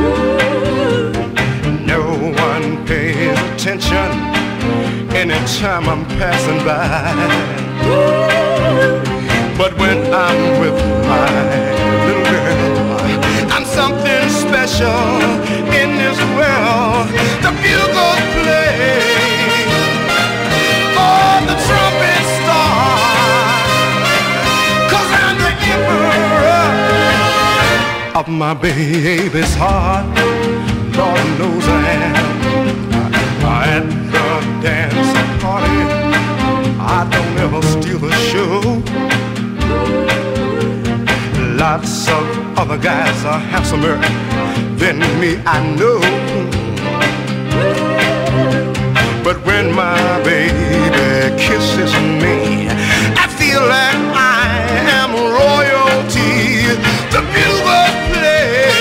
No one pays attention anytime I'm passing by. But when I'm with my little girl, I'm something special in this world. The bugles play, oh, the trumpet start, 'cause I'm the emperor of my baby's heart. Lord knows I am. At the dance party, I don't ever steal the show. Lots of other guys are handsomer than me, I know. But when my baby kisses me, I feel like I am royalty. The bugles play,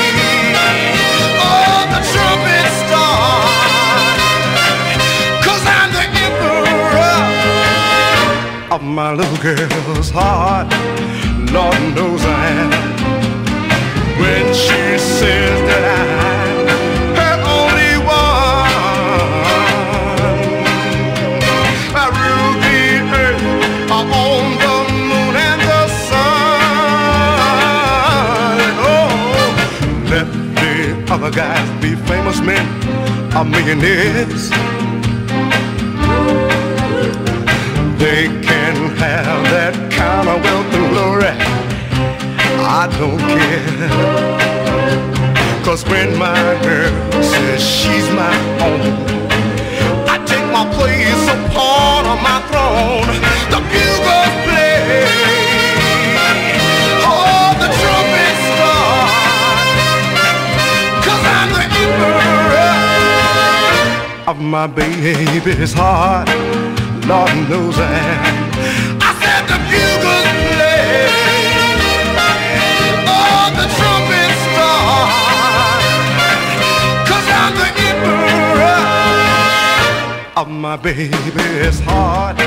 oh, the trumpet start, 'cause I'm the emperor of my little girl's heart. Lord knows I am. When she says that I'm her only one, I rule the earth on the moon and the sun. Oh, let the other guys be famous men or millionaires. They can have that kind of wealth and glory, I don't care. 'Cause when my girl says she's my own, I take my place upon my throne. The bugles play, oh, the trumpet start, 'cause I'm the emperor of my baby's heart. Lord knows I am. I said the bugles play, oh, the trumpet start, 'cause I'm the emperor of my baby's heart.